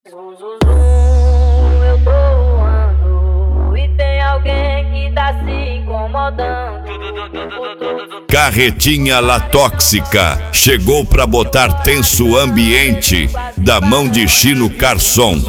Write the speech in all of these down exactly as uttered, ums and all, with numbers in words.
Zum, zum, zum, eu tô voando e tem alguém que tá se incomodando. Carretinha La Tóxica chegou pra botar tenso o ambiente, da mão de Chino Carson.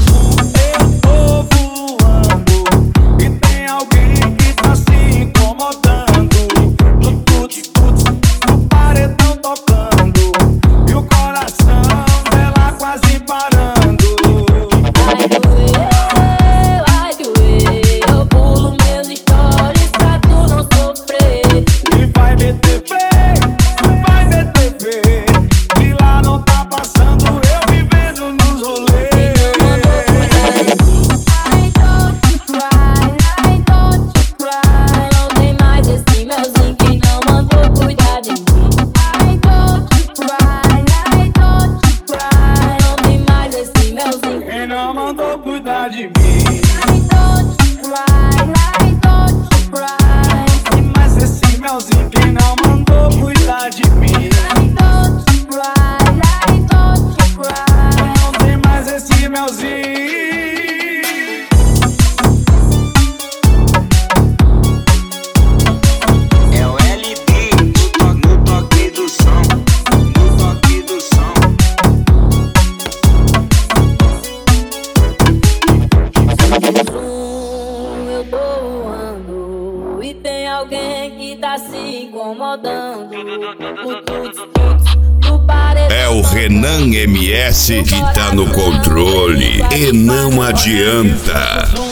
Cuidar de mim. I don't cry, I don't cry. E mais esse melzinho, quem não mandou cuidar de mim? I don't cry, I don't cry. Não tem mais esse melzinho. É o L B no toque, no toque do som, no toque do som. Eu tô voando e tem alguém que tá se incomodando. O tuts, tuts, do paredão. É o Renan M S que tá no controle e não adianta.